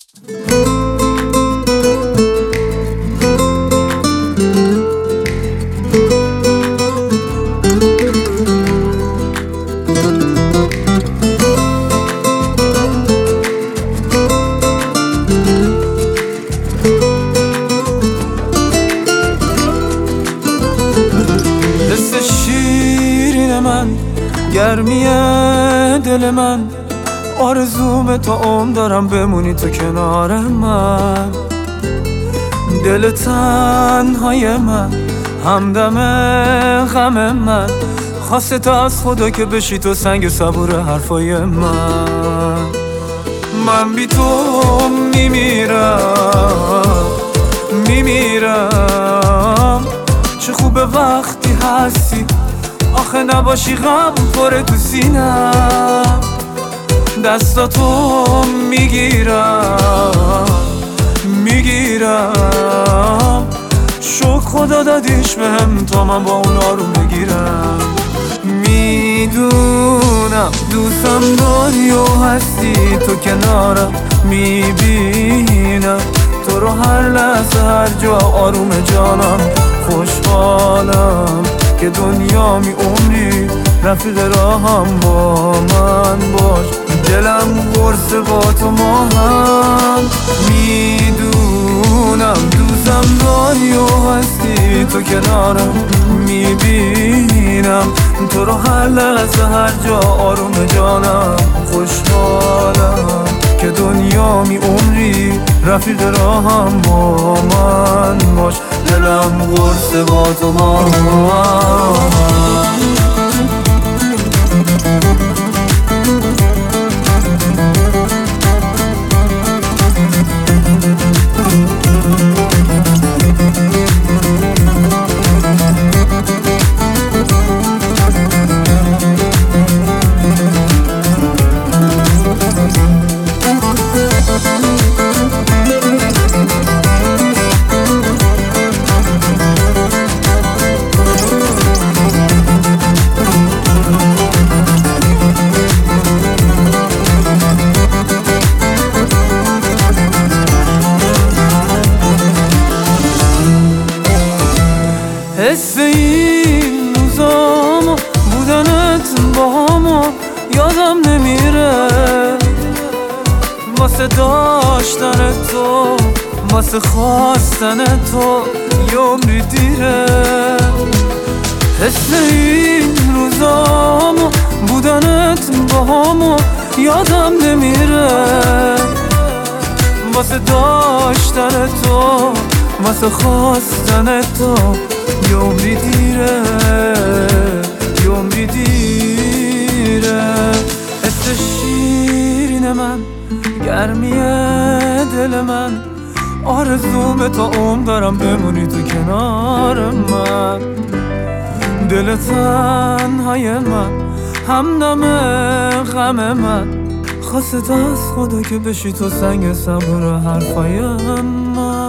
گرمی دل من آرزوم تا عمر دارم بمونی تو کنار من. دل تنهای من همدم غم من خواسته تا از خدا که بشی تو سنگ صبور حرفای من بی تو میمیرم چه خوبه وقتی هستی آخه نباشی غم پره تو سینم. دستاتو میگیرم شکر خدا دادیش بهم تا من با اون آروم بگیرم. میدونم دوستم داری و هستی تو کنارم، میبینم تو رو هر لحظه هر جا آروم جانم. خوشحالم که دنیا می عمری رفیق راهم با من باش. دلم قرصه با تو ما هم میدونم دوستم داری و هستی تو کنارم، میبینم تو رو هر لحظه هر جا آروم جانم. خوشحالم که دنیا می عمری رفیق راهم با من باش. دلم قرصه با تو ما هم. حس این روزامو بودنت با همو یادم نمیره، واسه داشتن تو واسه خواستن تو یه عمری دیره. حس این روزامو بودنت با همو یادم نمیره، واسه داشتن تو واسه خواستن تو یه عمری دیره، یه عمری دیره. حس شیرین من گرمی دل من آرزوم تا عمر دارم بمونی تو کنار من. دل تنهای من همدم غم من خواسته تا از خدا که بشی تو سنگ صبور حرفای من.